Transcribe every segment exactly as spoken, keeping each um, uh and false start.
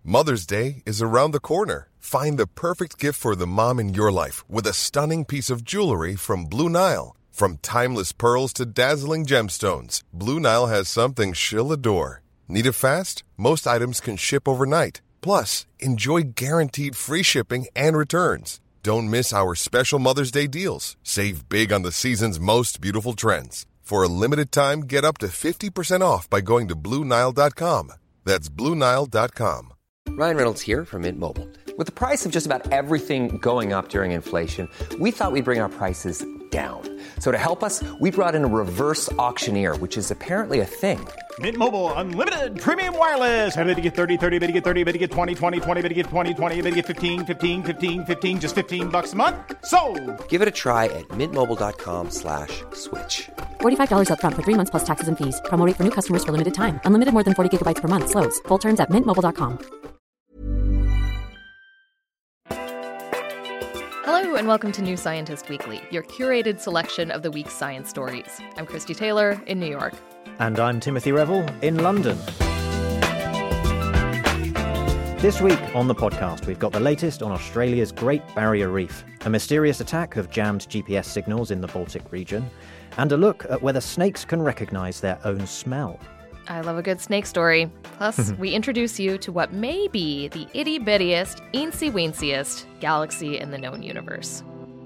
Mother's Day is around the corner. Find the perfect gift for the mom in your life with a stunning piece of jewelry from Blue Nile. From timeless pearls to dazzling gemstones, Blue Nile has something she'll adore. Need it fast? Most items can ship overnight. Plus, enjoy guaranteed free shipping and returns. Don't miss our special Mother's Day deals. Save big on the season's most beautiful trends. For a limited time, get up to fifty percent off by going to Blue Nile dot com. That's Blue Nile dot com. Ryan Reynolds here from Mint Mobile. With the price of just about everything going up during inflation, we thought we'd bring our prices down. So to help us, we brought in a reverse auctioneer, which is apparently a thing. Mint Mobile Unlimited Premium Wireless. How to get thirty, thirty, how to get thirty, how to get twenty, twenty, twenty, how to get twenty, twenty, how to get fifteen, fifteen, fifteen, fifteen, just fifteen bucks a month? Sold! Give it a try at mintmobile.com slash switch. forty-five dollars up front for three months plus taxes and fees. Promo rate for new customers for limited time. Unlimited more than forty gigabytes per month. Slows full terms at mint mobile dot com. Hello and welcome to New Scientist Weekly, your curated selection of the week's science stories. I'm Christy Taylor in New York. And I'm Timothy Revel in London. This week on the podcast, we've got the latest on Australia's Great Barrier Reef, a mysterious attack of jammed G P S signals in the Baltic region, and a look at whether snakes can recognise their own smell. I love a good snake story. Plus, we introduce you to what may be the itty-bittiest, eensy-weensiest galaxy in the known universe.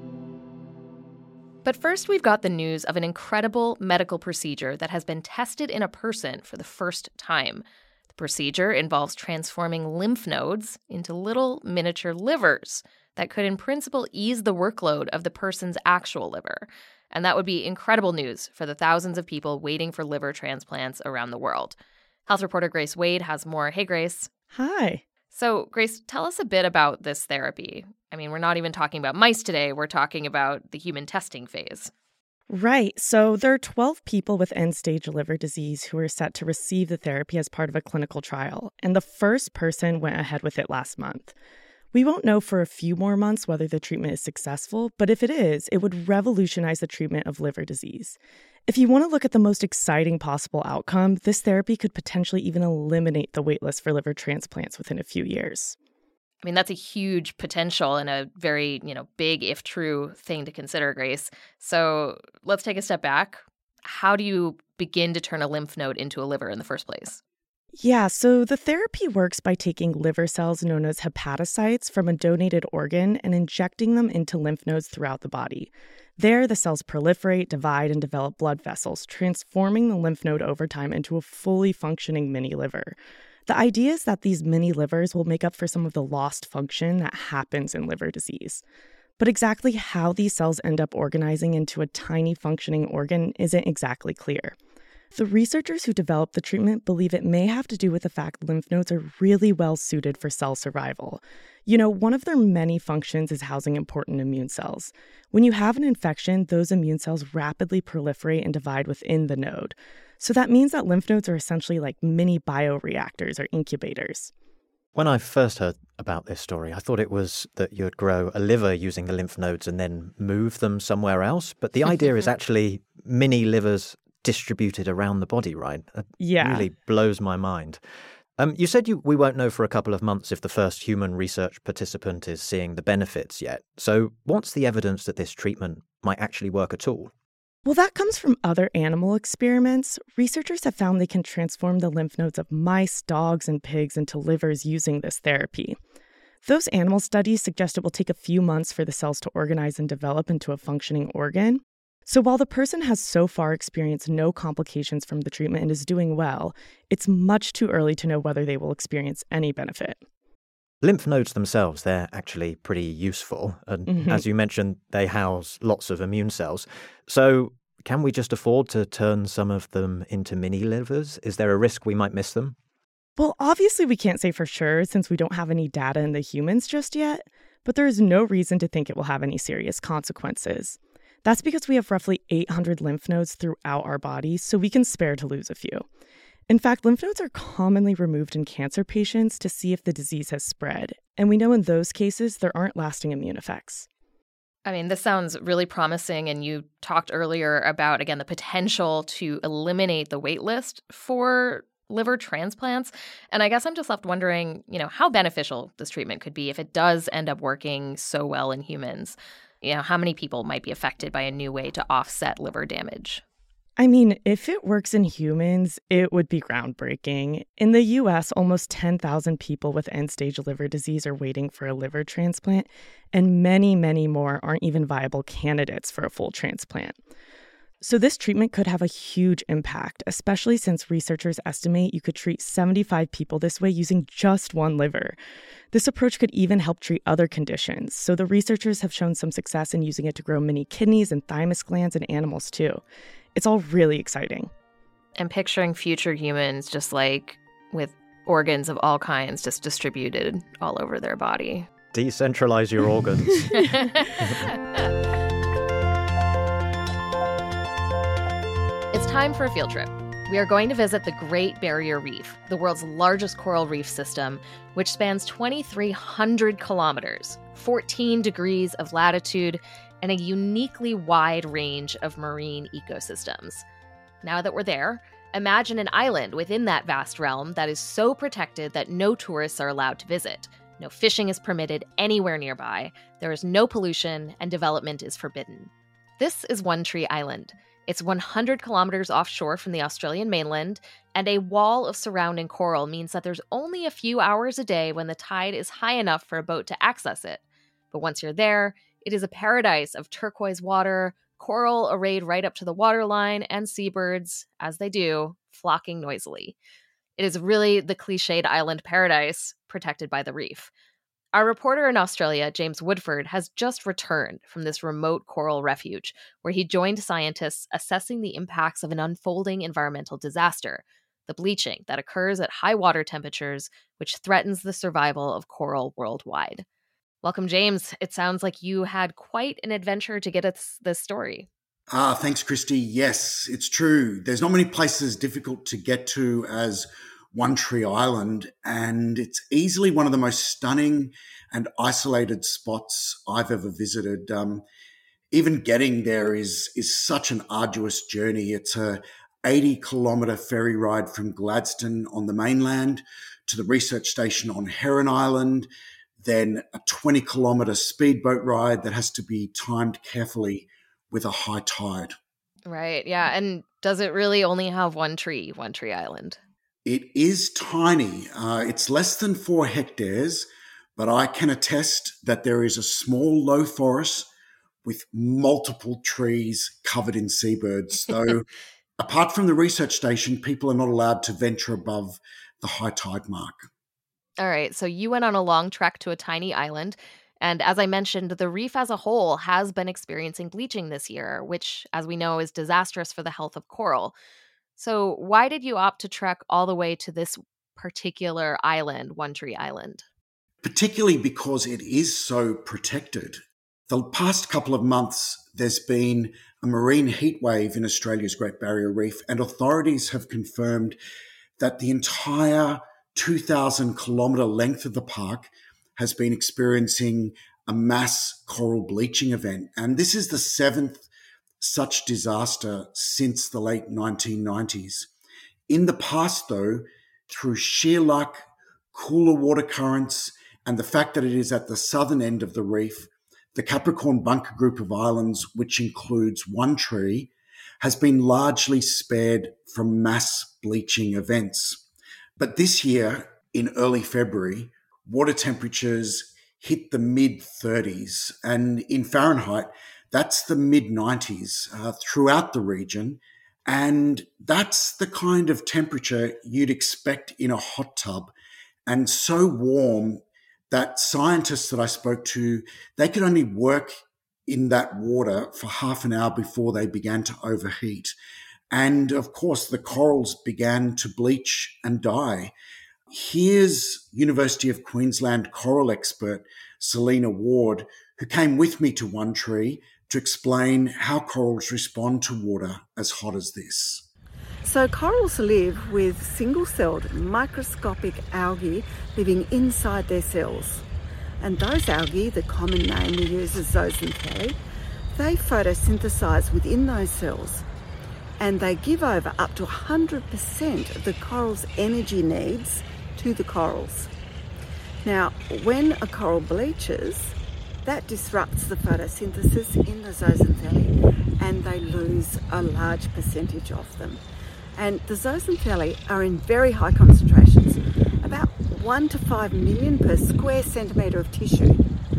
But first, we've got the news of an incredible medical procedure that has been tested in a person for the first time. The procedure involves transforming lymph nodes into little miniature livers that could, in principle, ease the workload of the person's actual liver. And that would be incredible news for the thousands of people waiting for liver transplants around the world. Health reporter Grace Wade has more. Hey, Grace. Hi. So, Grace, tell us a bit about this therapy. I mean, we're not even talking about mice today. We're talking about the human testing phase. Right. So there are twelve people with end-stage liver disease who are set to receive the therapy as part of a clinical trial. And the first person went ahead with it last month. We won't know for a few more months whether the treatment is successful, but if it is, it would revolutionize the treatment of liver disease. If you want to look at the most exciting possible outcome, this therapy could potentially even eliminate the waitlist for liver transplants within a few years. I mean, that's a huge potential and a very, you know, big, if true, thing to consider, Grace. So let's take a step back. How do you begin to turn a lymph node into a liver in the first place? Yeah, so the therapy works by taking liver cells known as hepatocytes from a donated organ and injecting them into lymph nodes throughout the body. There, the cells proliferate, divide, and develop blood vessels, transforming the lymph node over time into a fully functioning mini liver. The idea is that these mini livers will make up for some of the lost function that happens in liver disease. But exactly how these cells end up organizing into a tiny functioning organ isn't exactly clear. The researchers who developed the treatment believe it may have to do with the fact lymph nodes are really well suited for cell survival. You know, one of their many functions is housing important immune cells. When you have an infection, those immune cells rapidly proliferate and divide within the node. So that means that lymph nodes are essentially like mini bioreactors or incubators. When I first heard about this story, I thought it was that you'd grow a liver using the lymph nodes and then move them somewhere else. But the idea is actually mini livers distributed around the body, right? That yeah. really blows my mind. Um, you said you, we won't know for a couple of months if the first human research participant is seeing the benefits yet. So what's the evidence that this treatment might actually work at all? Well, that comes from other animal experiments. Researchers have found they can transform the lymph nodes of mice, dogs, and pigs into livers using this therapy. Those animal studies suggest it will take a few months for the cells to organize and develop into a functioning organ. So while the person has so far experienced no complications from the treatment and is doing well, it's much too early to know whether they will experience any benefit. Lymph nodes themselves, they're actually pretty useful. And Mm-hmm. as you mentioned, they house lots of immune cells. So can we just afford to turn some of them into mini livers? Is there a risk we might miss them? Well, obviously we can't say for sure since we don't have any data in the humans just yet, but there is no reason to think it will have any serious consequences. That's because we have roughly eight hundred lymph nodes throughout our bodies, so we can spare to lose a few. In fact, lymph nodes are commonly removed in cancer patients to see if the disease has spread, and we know in those cases there aren't lasting immune effects. I mean, this sounds really promising, and you talked earlier about, again, the potential to eliminate the wait list for liver transplants. And I guess I'm just left wondering, you know, how beneficial this treatment could be if it does end up working so well in humans. You know, how many people might be affected by a new way to offset liver damage? I mean, if it works in humans, it would be groundbreaking. In the U S, almost ten thousand people with end-stage liver disease are waiting for a liver transplant, and many, many more aren't even viable candidates for a full transplant. So this treatment could have a huge impact, especially since researchers estimate you could treat seventy-five people this way using just one liver. This approach could even help treat other conditions, so the researchers have shown some success in using it to grow mini kidneys and thymus glands in animals too. It's all really exciting. I'm picturing future humans just like with organs of all kinds just distributed all over their body. Decentralize your organs. It's time for a field trip. We are going to visit the Great Barrier Reef, the world's largest coral reef system, which spans twenty-three hundred kilometers, fourteen degrees of latitude, and a uniquely wide range of marine ecosystems. Now that we're there, imagine an island within that vast realm that is so protected that no tourists are allowed to visit. No fishing is permitted anywhere nearby, there is no pollution, and development is forbidden. This is One Tree Island. It's one hundred kilometers offshore from the Australian mainland, and a wall of surrounding coral means that there's only a few hours a day when the tide is high enough for a boat to access it. But once you're there, it is a paradise of turquoise water, coral arrayed right up to the waterline, and seabirds, as they do, flocking noisily. It is really the cliched island paradise protected by the reef. Our reporter in Australia, James Woodford, has just returned from this remote coral refuge, where he joined scientists assessing the impacts of an unfolding environmental disaster, the bleaching that occurs at high water temperatures, which threatens the survival of coral worldwide. Welcome, James. It sounds like you had quite an adventure to get us this story. Ah, thanks, Christy. Yes, it's true. There's not many places difficult to get to as One Tree Island, and it's easily one of the most stunning and isolated spots I've ever visited. Um, even getting there is is such an arduous journey. It's a eighty kilometre ferry ride from Gladstone on the mainland to the research station on Heron Island, then a twenty kilometre speedboat ride that has to be timed carefully with a high tide. Right, yeah. And does it really only have one tree, One Tree Island? It is tiny. Uh, it's less than four hectares, but I can attest that there is a small low forest with multiple trees covered in seabirds. Though apart from the research station, people are not allowed to venture above the high tide mark. All right, so you went on a long trek to a tiny island, and as I mentioned, the reef as a whole has been experiencing bleaching this year, which, as we know, is disastrous for the health of coral. So why did you opt to trek all the way to this particular island, One Tree Island? Particularly because it is so protected. The past couple of months, there's been a marine heat wave in Australia's Great Barrier Reef, and authorities have confirmed that the entire two thousand kilometre length of the park has been experiencing a mass coral bleaching event. And this is the seventh such disaster since the late nineteen nineties. In the past, though, through sheer luck, cooler water currents, and the fact that it is at the southern end of the reef, the Capricorn Bunker group of islands, which includes One Tree, has been largely spared from mass bleaching events. But this year, in early February, water temperatures hit the mid thirties, and in Fahrenheit, that's the mid nineties uh, throughout the region. And that's the kind of temperature you'd expect in a hot tub, and so warm that scientists that I spoke to, they could only work in that water for half an hour before they began to overheat. And of course, the corals began to bleach and die. Here's University of Queensland coral expert Selena Ward, who came with me to One Tree to explain how corals respond to water as hot as this. So corals live with single-celled microscopic algae living inside their cells. And those algae, the common name we use is zooxanthellae, they photosynthesize within those cells. and they give over up to one hundred percent of the coral's energy needs to the corals. Now, when a coral bleaches, that disrupts the photosynthesis in the zooxanthellae, and they lose a large percentage of them. And the zooxanthellae are in very high concentrations, about one to five million per square centimetre of tissue.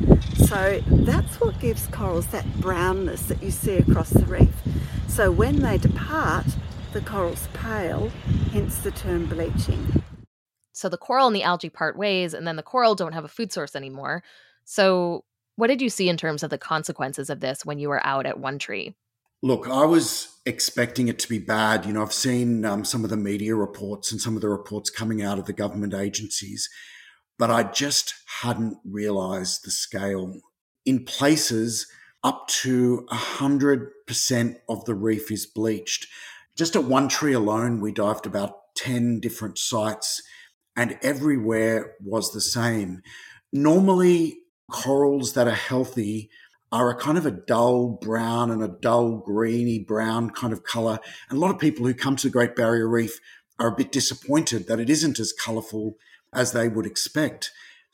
So that's what gives corals that brownness that you see across the reef. So when they depart, the corals pale, hence the term bleaching. So the coral and the algae part ways, and then the coral don't have a food source anymore. So what did you see in terms of the consequences of this when you were out at One Tree? Look, I was expecting it to be bad. You know, I've seen um, some of the media reports and some of the reports coming out of the government agencies, but I just hadn't realised the scale. In places, up to one hundred percent of the reef is bleached. Just at One Tree alone, we dived about ten different sites, and everywhere was the same. Normally, corals that are healthy are a kind of a dull brown and a dull greeny brown kind of colour. And a lot of people who come to the Great Barrier Reef are a bit disappointed that it isn't as colourful as they would expect.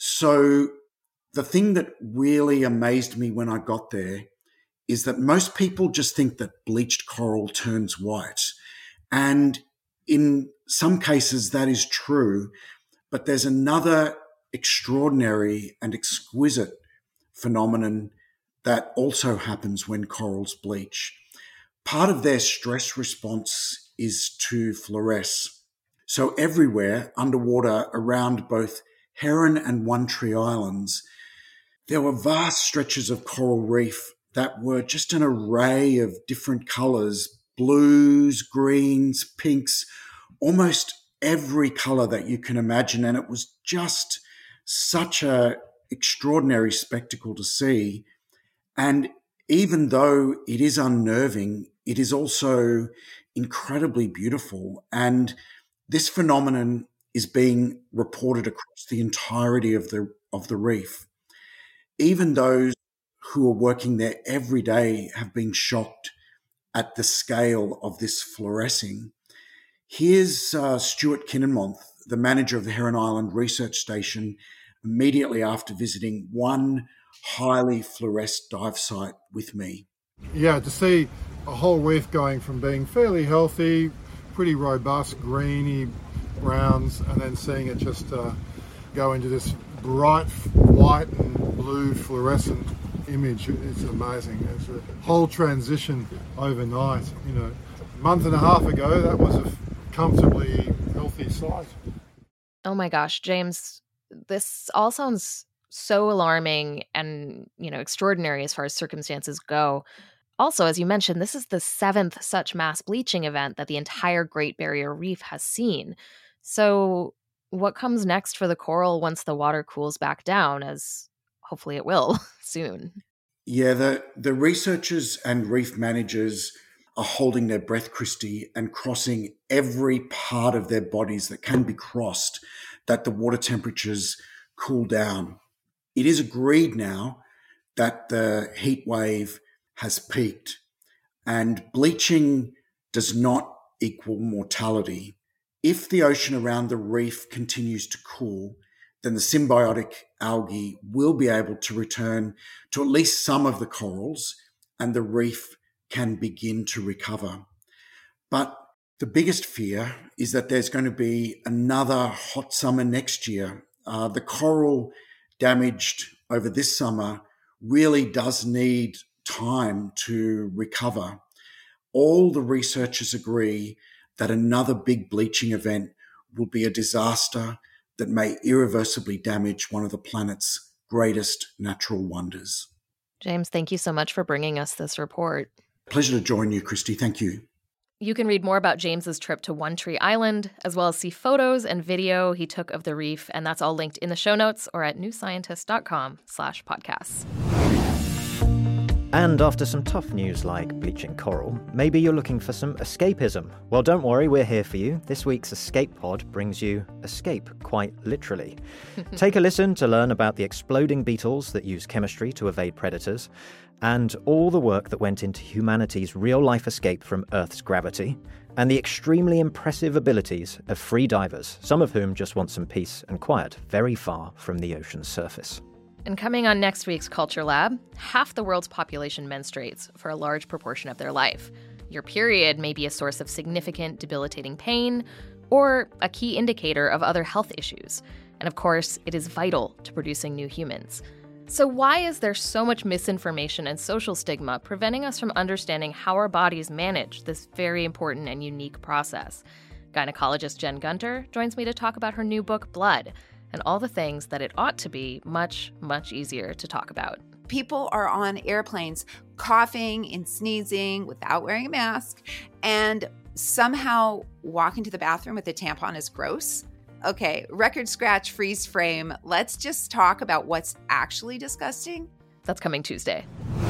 So the thing that really amazed me when I got there is that most people just think that bleached coral turns white. And in some cases that is true, but there's another extraordinary and exquisite phenomenon that also happens when corals bleach. Part of their stress response is to fluoresce. So everywhere underwater around both Heron and One Tree Islands, there were vast stretches of coral reef that were just an array of different colours, blues, greens, pinks, almost every colour that you can imagine. And it was just such an extraordinary spectacle to see. And even though it is unnerving, it is also incredibly beautiful. And this phenomenon is being reported across the entirety of the of the reef. Even those who are working there every day have been shocked at the scale of this fluorescing. Here's uh, Stuart Kinnenmonth, the manager of the Heron Island Research Station, immediately after visiting one highly fluoresced dive site with me. Yeah, to see a whole reef going from being fairly healthy, pretty robust, greeny browns, and then seeing it just uh, go into this bright white and blue fluorescent image, it's amazing. It's a whole transition overnight. You know, a month and a half ago, that was a comfortably healthy site. Oh my gosh, James, this all sounds so alarming and, you know, extraordinary as far as circumstances go. Also, as you mentioned, this is the seventh such mass bleaching event that the entire Great Barrier Reef has seen. So what comes next for the coral once the water cools back down, as hopefully it will soon? Yeah, the, the researchers and reef managers are holding their breath, Christy, and crossing every part of their bodies that can be crossed, that the water temperatures cool down. It is agreed now that the heat wave has peaked, and bleaching does not equal mortality. If the ocean around the reef continues to cool, then the symbiotic algae will be able to return to at least some of the corals, and the reef can begin to recover. But the biggest fear is that there's going to be another hot summer next year. Uh, the coral damaged over this summer really does need time to recover. All the researchers agree that another big bleaching event will be a disaster that may irreversibly damage one of the planet's greatest natural wonders. James, thank you so much for bringing us this report. Pleasure to join you, Christy. Thank you. You can read more about James's trip to One Tree Island, as well as see photos and video he took of the reef, and that's all linked in the show notes or at newscientist.com slash podcasts. And after some tough news like bleaching coral, maybe you're looking for some escapism. Well, don't worry, we're here for you. This week's Escape Pod brings you escape, quite literally. Take a listen to learn about the exploding beetles that use chemistry to evade predators, and all the work that went into humanity's real-life escape from Earth's gravity, and the extremely impressive abilities of free divers, some of whom just want some peace and quiet very far from the ocean's surface. And coming on next week's Culture Lab, half the world's population menstruates for a large proportion of their life. Your period may be a source of significant, debilitating pain or a key indicator of other health issues. And of course, it is vital to producing new humans. So why is there so much misinformation and social stigma preventing us from understanding how our bodies manage this very important and unique process? Gynecologist Jen Gunter joins me to talk about her new book, Blood, and all the things that it ought to be much, much easier to talk about. People are on airplanes coughing and sneezing without wearing a mask, and somehow walking to the bathroom with a tampon is gross. Okay, record scratch, freeze frame. Let's just talk about what's actually disgusting. That's coming Tuesday.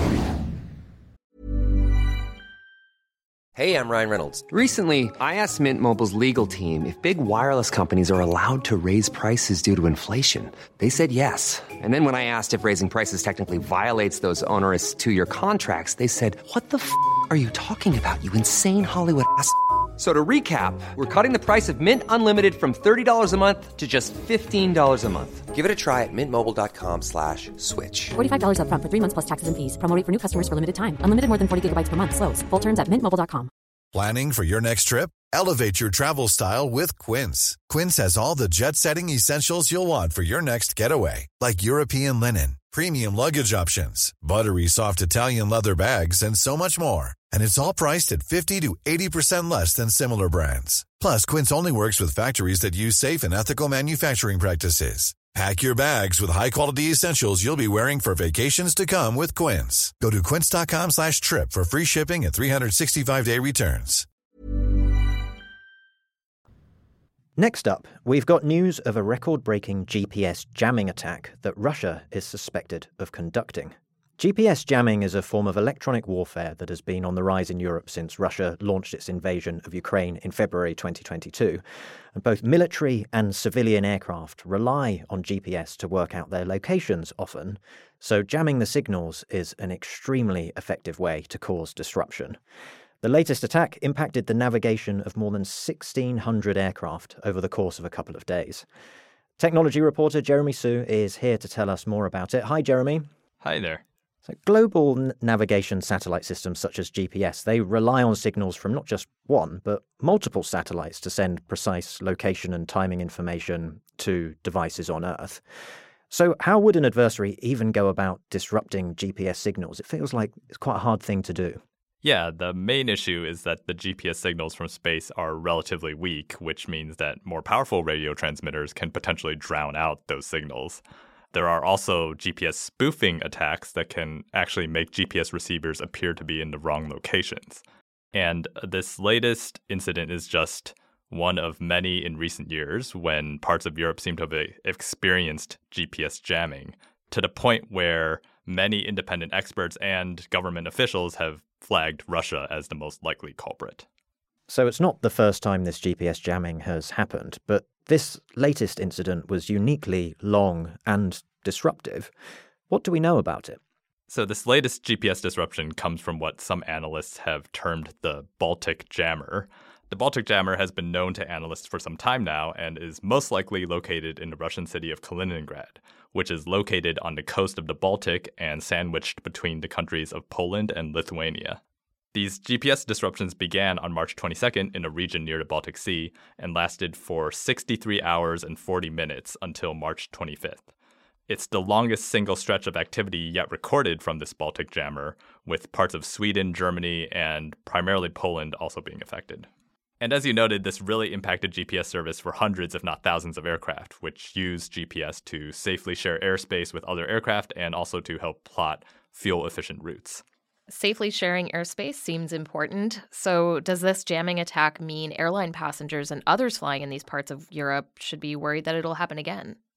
Hey, I'm Ryan Reynolds. Recently, I asked Mint Mobile's legal team if big wireless companies are allowed to raise prices due to inflation. They said yes. And then when I asked if raising prices technically violates those onerous two-year contracts, they said, "What the f*** are you talking about, you insane Hollywood ass f- So to recap, we're cutting the price of Mint Unlimited from thirty dollars a month to just fifteen dollars a month. Give it a try at mintmobile.com slash switch. forty-five dollars up front for three months plus taxes and fees. Promo rate for new customers for limited time. Unlimited more than forty gigabytes per month. Slows full terms at mint mobile dot com. Planning for your next trip? Elevate your travel style with Quince. Quince has all the jet-setting essentials you'll want for your next getaway, like European linen, premium luggage options, buttery soft Italian leather bags, and so much more. And it's all priced at fifty to eighty percent less than similar brands. Plus, Quince only works with factories that use safe and ethical manufacturing practices. Pack your bags with high-quality essentials you'll be wearing for vacations to come with Quince. Go to quince.com slash trip for free shipping and three sixty-five day returns. Next up, we've got news of a record-breaking G P S jamming attack that Russia is suspected of conducting. G P S jamming is a form of electronic warfare that has been on the rise in Europe since Russia launched its invasion of Ukraine in February twenty twenty-two. And both military and civilian aircraft rely on G P S to work out their locations often, so jamming the signals is an extremely effective way to cause disruption. The latest attack impacted the navigation of more than sixteen hundred aircraft over the course of a couple of days. Technology reporter Jeremy Su is here to tell us more about it. Hi, Jeremy. Hi there. So global n- navigation satellite systems such as G P S, they rely on signals from not just one, but multiple satellites to send precise location and timing information to devices on Earth. So how would an adversary even go about disrupting G P S signals? It feels like it's quite a hard thing to do. Yeah, the main issue is that the G P S signals from space are relatively weak, which means that more powerful radio transmitters can potentially drown out those signals. There are also G P S spoofing attacks that can actually make G P S receivers appear to be in the wrong locations. And this latest incident is just one of many in recent years when parts of Europe seem to have experienced G P S jamming, to the point where many independent experts and government officials have flagged Russia as the most likely culprit. So it's not the first time this G P S jamming has happened, but this latest incident was uniquely long and disruptive. What do we know about it? So this latest G P S disruption comes from what some analysts have termed the Baltic Jammer. The Baltic Jammer has been known to analysts for some time now and is most likely located in the Russian city of Kaliningrad, which is located on the coast of the Baltic and sandwiched between the countries of Poland and Lithuania. These G P S disruptions began on March twenty-second in a region near the Baltic Sea and lasted for sixty-three hours and forty minutes until March twenty-fifth. It's the longest single stretch of activity yet recorded from this Baltic Jammer, with parts of Sweden, Germany, and primarily Poland also being affected. And as you noted, this really impacted G P S service for hundreds, if not thousands, of aircraft, which use G P S to safely share airspace with other aircraft and also to help plot fuel-efficient routes. Safely sharing airspace seems important. So does this jamming attack mean airline passengers and others flying in these parts of Europe should be worried that it'll happen again?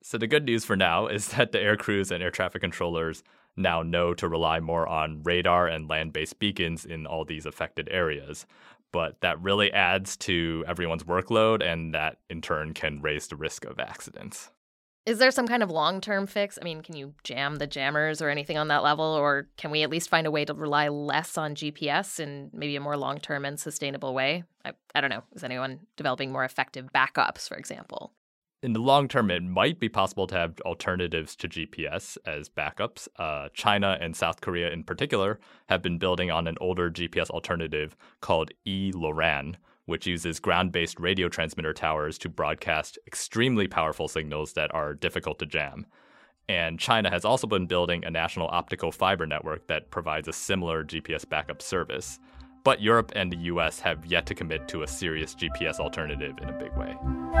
So the good news for now is that the air crews and air traffic controllers now know to rely more on radar and land-based beacons in all these affected areas. But that really adds to everyone's workload, and that in turn can raise the risk of accidents. Is there some kind of long-term fix? I mean, can you jam the jammers or anything on that level? Or can we at least find a way to rely less on G P S in maybe a more long-term and sustainable way? I, I don't know. Is anyone developing more effective backups, for example? In the long term, it might be possible to have alternatives to G P S as backups. Uh, China and South Korea in particular have been building on an older G P S alternative called E-LORAN, which uses ground-based radio transmitter towers to broadcast extremely powerful signals that are difficult to jam. And China has also been building a national optical fiber network that provides a similar G P S backup service. But Europe and the U S have yet to commit to a serious G P S alternative in a big way.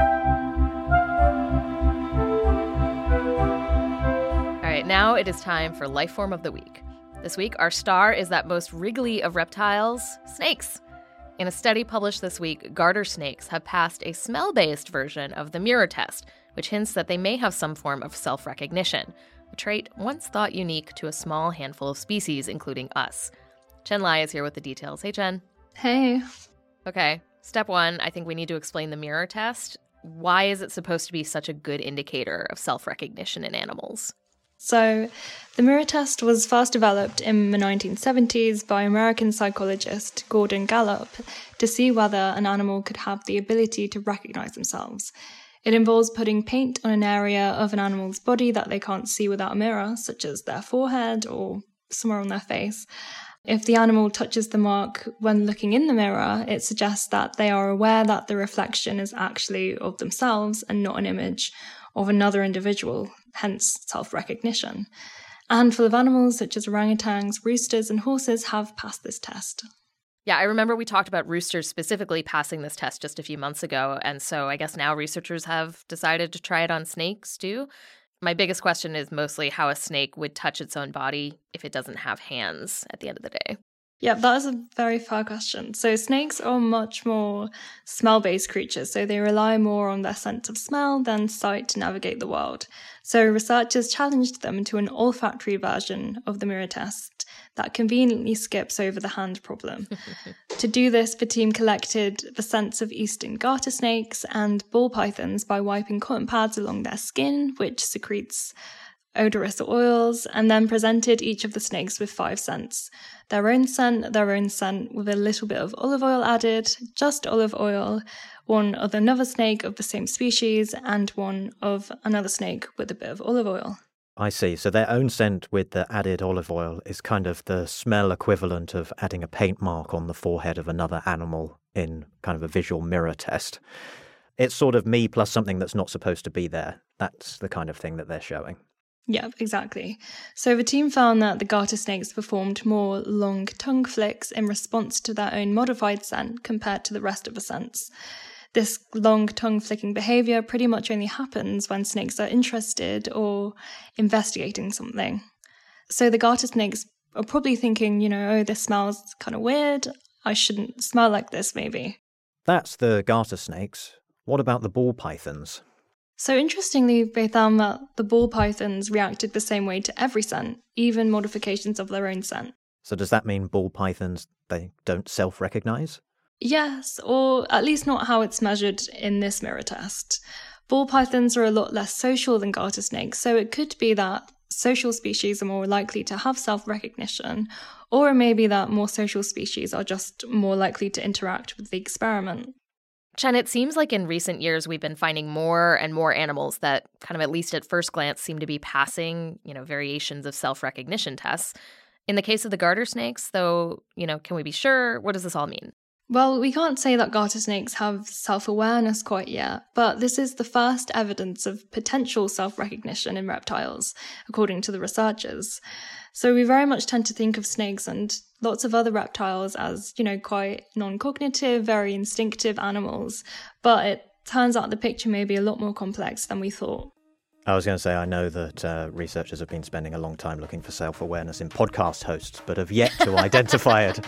All right, now it is time for Lifeform of the Week. This week, our star is that most wriggly of reptiles, snakes. In a study published this week, garter snakes have passed a smell-based version of the mirror test, which hints that they may have some form of self-recognition, a trait once thought unique to a small handful of species, including us. Chen Lai is here with the details. Hey, Chen. Hey. Okay, step one, I think we need to explain the mirror test. Why is it supposed to be such a good indicator of self-recognition in animals? So, the mirror test was first developed in the nineteen seventies by American psychologist Gordon Gallup to see whether an animal could have the ability to recognize themselves. It involves putting paint on an area of an animal's body that they can't see without a mirror, such as their forehead or somewhere on their face. If the animal touches the mark when looking in the mirror, it suggests that they are aware that the reflection is actually of themselves and not an image of another individual, hence self-recognition. A handful of animals such as orangutans, roosters, and horses have passed this test. Yeah, I remember we talked about roosters specifically passing this test just a few months ago, and so I guess now researchers have decided to try it on snakes too. My biggest question is mostly how a snake would touch its own body if it doesn't have hands at the end of the day. Yeah, that is a very fair question. So snakes are much more smell-based creatures, so they rely more on their sense of smell than sight to navigate the world. So researchers challenged them to an olfactory version of the mirror test that conveniently skips over the hand problem. To do this, the team collected the scents of eastern garter snakes and ball pythons by wiping cotton pads along their skin, which secretes odorous oils, and then presented each of the snakes with five scents. Their own scent, their own scent with a little bit of olive oil added, just olive oil, one of another snake of the same species, and one of another snake with a bit of olive oil. I see. So their own scent with the added olive oil is kind of the smell equivalent of adding a paint mark on the forehead of another animal in kind of a visual mirror test. It's sort of me plus something that's not supposed to be there. That's the kind of thing that they're showing. Yeah, exactly. So the team found that the garter snakes performed more long tongue flicks in response to their own modified scent compared to the rest of the scents. This long tongue flicking behavior pretty much only happens when snakes are interested or investigating something. So the garter snakes are probably thinking, you know, oh, this smells kind of weird. I shouldn't smell like this, maybe. That's the garter snakes. What about the ball pythons? So interestingly, they found that the ball pythons reacted the same way to every scent, even modifications of their own scent. So does that mean ball pythons, they don't self-recognize? Yes, or at least not how it's measured in this mirror test. Ball pythons are a lot less social than garter snakes, so it could be that social species are more likely to have self-recognition, or it may be that more social species are just more likely to interact with the experiment. Chen, it seems like in recent years we've been finding more and more animals that kind of at least at first glance seem to be passing, you know, variations of self-recognition tests. In the case of the garter snakes, though, you know, can we be sure? What does this all mean? Well, we can't say that garter snakes have self-awareness quite yet, but this is the first evidence of potential self-recognition in reptiles, according to the researchers. So we very much tend to think of snakes and lots of other reptiles as, you know, quite non-cognitive, very instinctive animals, but it turns out the picture may be a lot more complex than we thought. I was going to say, I know that uh, researchers have been spending a long time looking for self-awareness in podcast hosts, but have yet to identify it.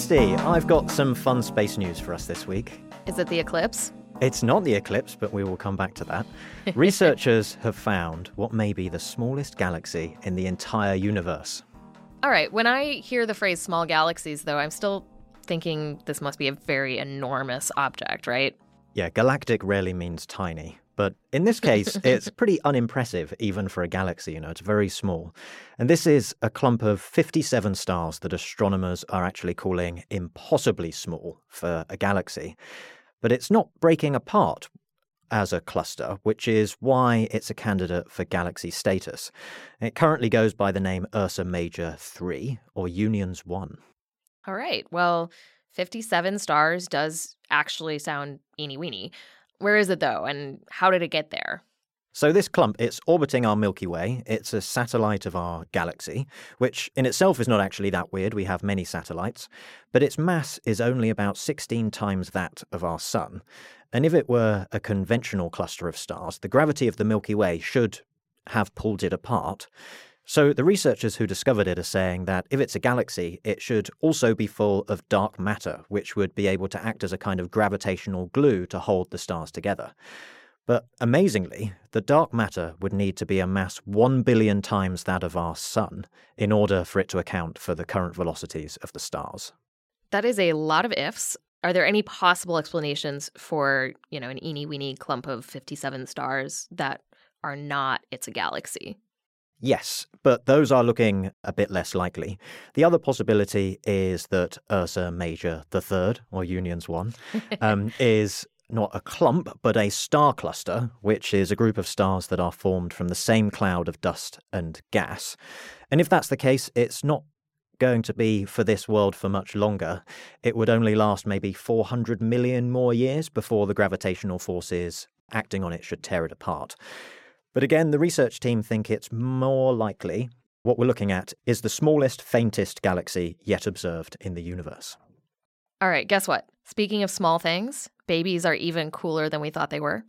Christy, I've got some fun space news for us this week. Is it the eclipse? It's not the eclipse, but we will come back to that. Researchers have found what may be the smallest galaxy in the entire universe. All right, when I hear the phrase small galaxies, though, I'm still thinking this must be a very enormous object, right? Yeah, galactic rarely means tiny. But in this case, it's pretty unimpressive, even for a galaxy, you know, it's very small. And this is a clump of fifty-seven stars that astronomers are actually calling impossibly small for a galaxy. But it's not breaking apart as a cluster, which is why it's a candidate for galaxy status. It currently goes by the name Ursa Major three, or Unions one. All right, well, fifty-seven stars does actually sound eeny-weeny. Where is it, though, and how did it get there? So this clump, it's orbiting our Milky Way. It's a satellite of our galaxy, which in itself is not actually that weird. We have many satellites. But its mass is only about sixteen times that of our Sun. And if it were a conventional cluster of stars, the gravity of the Milky Way should have pulled it apart. So the researchers who discovered it are saying that if it's a galaxy, it should also be full of dark matter, which would be able to act as a kind of gravitational glue to hold the stars together. But amazingly, the dark matter would need to be a mass one billion times that of our Sun in order for it to account for the current velocities of the stars. That is a lot of ifs. Are there any possible explanations for, you know, an eeny-weeny clump of fifty-seven stars that are not it's a galaxy? Yes, but those are looking a bit less likely. The other possibility is that Ursa Major the third, or Unions one, um, is not a clump, but a star cluster, which is a group of stars that are formed from the same cloud of dust and gas. And if that's the case, it's not going to be for this world for much longer. It would only last maybe four hundred million more years before the gravitational forces acting on it should tear it apart. But again, the research team think it's more likely. What we're looking at is the smallest, faintest galaxy yet observed in the universe. All right, guess what? Speaking of small things, babies are even cooler than we thought they were.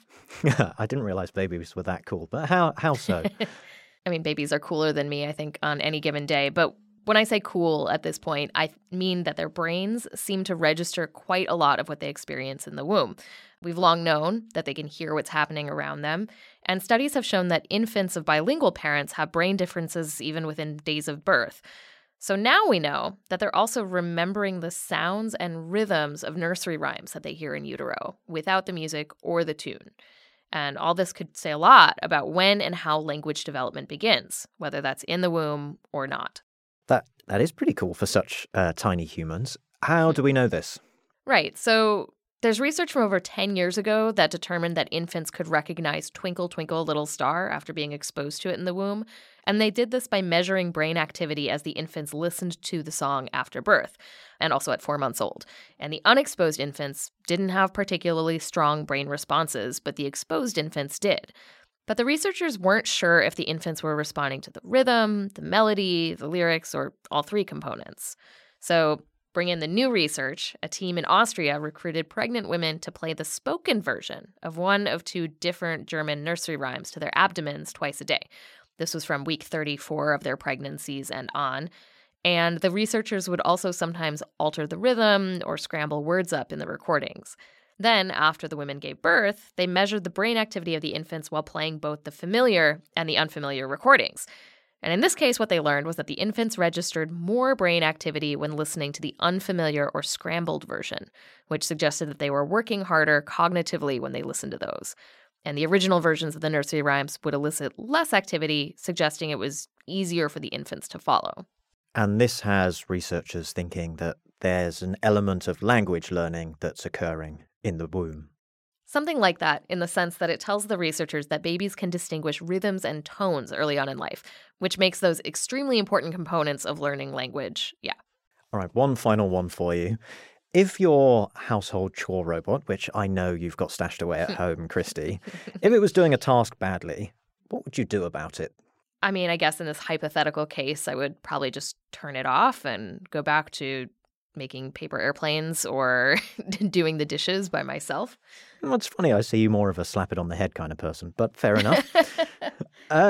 I didn't realize babies were that cool, but how how so? I mean, babies are cooler than me, I think, on any given day. But when I say cool at this point, I mean that their brains seem to register quite a lot of what they experience in the womb. We've long known that they can hear what's happening around them, and studies have shown that infants of bilingual parents have brain differences even within days of birth. So now we know that they're also remembering the sounds and rhythms of nursery rhymes that they hear in utero, without the music or the tune. And all this could say a lot about when and how language development begins, whether that's in the womb or not. That That is pretty cool for such uh, tiny humans. How do we know this? Right, so there's research from over ten years ago that determined that infants could recognize Twinkle, Twinkle, Little Star after being exposed to it in the womb. And they did this by measuring brain activity as the infants listened to the song after birth, and also at four months old. And the unexposed infants didn't have particularly strong brain responses, but the exposed infants did. But the researchers weren't sure if the infants were responding to the rhythm, the melody, the lyrics, or all three components. So bring in the new research, a team in Austria recruited pregnant women to play the spoken version of one of two different German nursery rhymes to their abdomens twice a day. This was from week thirty-four of their pregnancies and on. And the researchers would also sometimes alter the rhythm or scramble words up in the recordings. Then, after the women gave birth, they measured the brain activity of the infants while playing both the familiar and the unfamiliar recordings. And in this case, what they learned was that the infants registered more brain activity when listening to the unfamiliar or scrambled version, which suggested that they were working harder cognitively when they listened to those. And the original versions of the nursery rhymes would elicit less activity, suggesting it was easier for the infants to follow. And this has researchers thinking that there's an element of language learning that's occurring in the womb. Something like that, in the sense that it tells the researchers that babies can distinguish rhythms and tones early on in life, which makes those extremely important components of learning language. Yeah. All right, one final one for you. If your household chore robot, which I know you've got stashed away at home, Christy, if it was doing a task badly, what would you do about it? I mean, I guess in this hypothetical case, I would probably just turn it off and go back to making paper airplanes or doing the dishes by myself. Well, it's funny. I see you more of a slap it on the head kind of person, but fair enough. uh,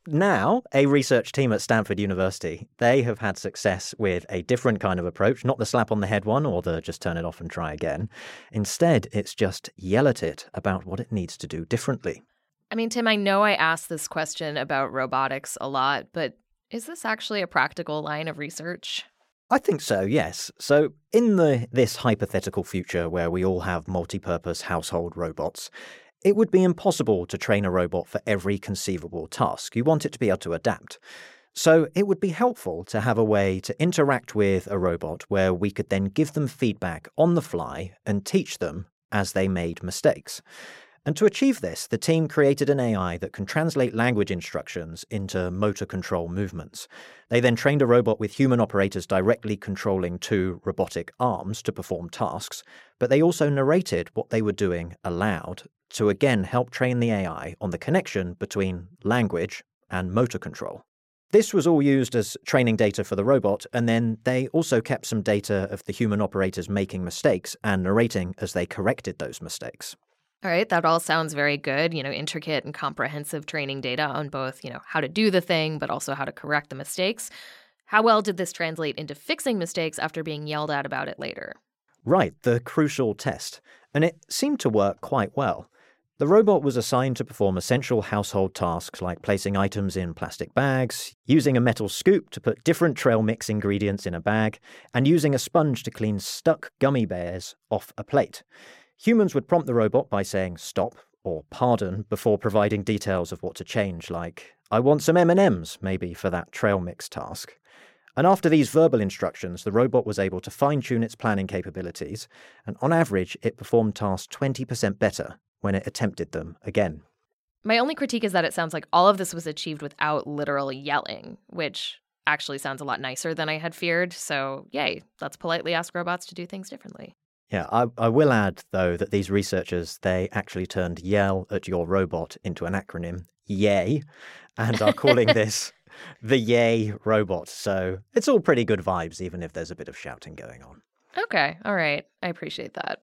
Now, a research team at Stanford University, they have had success with a different kind of approach, not the slap on the head one or the just turn it off and try again. Instead, it's just yell at it about what it needs to do differently. I mean, Tim, I know I asked this question about robotics a lot, but is this actually a practical line of research? I think so, yes. So in the this hypothetical future where we all have multi-purpose household robots, it would be impossible to train a robot for every conceivable task. You want it to be able to adapt. So it would be helpful to have a way to interact with a robot where we could then give them feedback on the fly and teach them as they made mistakes. And to achieve this, the team created an A I that can translate language instructions into motor control movements. They then trained a robot with human operators directly controlling two robotic arms to perform tasks, but they also narrated what they were doing aloud to again help train the A I on the connection between language and motor control. This was all used as training data for the robot, and then they also kept some data of the human operators making mistakes and narrating as they corrected those mistakes. All right, that all sounds very good, you know, intricate and comprehensive training data on both, you know, how to do the thing, but also how to correct the mistakes. How well did this translate into fixing mistakes after being yelled at about it later? Right, the crucial test. And it seemed to work quite well. The robot was assigned to perform essential household tasks like placing items in plastic bags, using a metal scoop to put different trail mix ingredients in a bag, and using a sponge to clean stuck gummy bears off a plate. Humans would prompt the robot by saying stop or pardon before providing details of what to change, like, I want some M and M's, maybe, for that trail mix task. And after these verbal instructions, the robot was able to fine-tune its planning capabilities, and on average, it performed tasks twenty percent better when it attempted them again. My only critique is that it sounds like all of this was achieved without literal yelling, which actually sounds a lot nicer than I had feared. So, yay, let's politely ask robots to do things differently. Yeah, I, I will add, though, that these researchers, they actually turned yell at your robot into an acronym, YAY, and are calling this the Yay robot. So it's all pretty good vibes, even if there's a bit of shouting going on. Okay, all right. I appreciate that.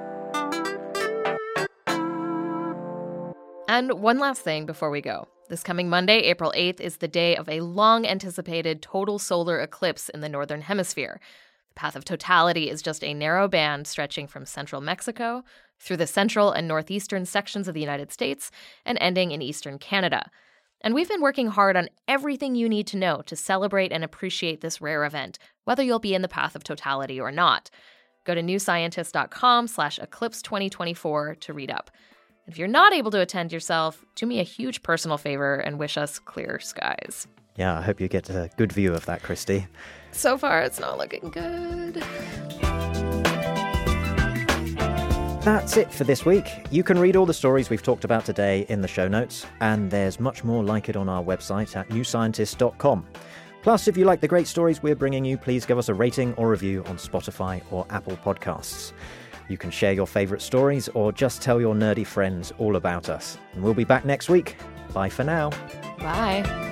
And one last thing before we go. This coming Monday, April eighth, is the day of a long-anticipated total solar eclipse in the Northern Hemisphere. The path of totality is just a narrow band stretching from central Mexico through the central and northeastern sections of the United States and ending in eastern Canada. And we've been working hard on everything you need to know to celebrate and appreciate this rare event, whether you'll be in the path of totality or not. Go to newscientist.com slash eclipse 2024 to read up. And if you're not able to attend yourself, do me a huge personal favor and wish us clear skies. Yeah, I hope you get a good view of that, Christy. So far, it's not looking good. That's it for this week. You can read all the stories we've talked about today in the show notes, and there's much more like it on our website at new scientist dot com. Plus, if you like the great stories we're bringing you, please give us a rating or review on Spotify or Apple Podcasts. You can share your favourite stories or just tell your nerdy friends all about us. And we'll be back next week. Bye for now. Bye.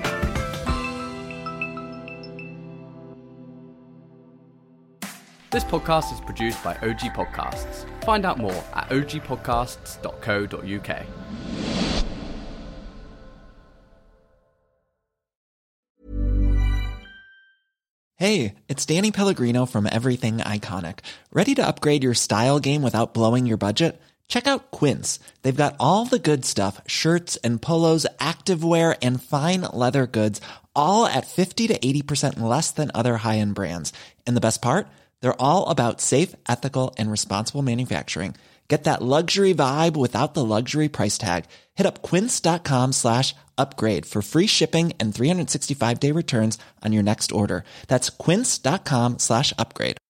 This podcast is produced by O G Podcasts. Find out more at o g podcasts dot co dot u k. Hey, it's Danny Pellegrino from Everything Iconic. Ready to upgrade your style game without blowing your budget? Check out Quince. They've got all the good stuff, shirts and polos, activewear, and fine leather goods, all at fifty to eighty percent less than other high-end brands. And the best part? They're all about safe, ethical, and responsible manufacturing. Get that luxury vibe without the luxury price tag. Hit up quince.com slash upgrade for free shipping and three sixty-five day returns on your next order. That's quince.com slash upgrade.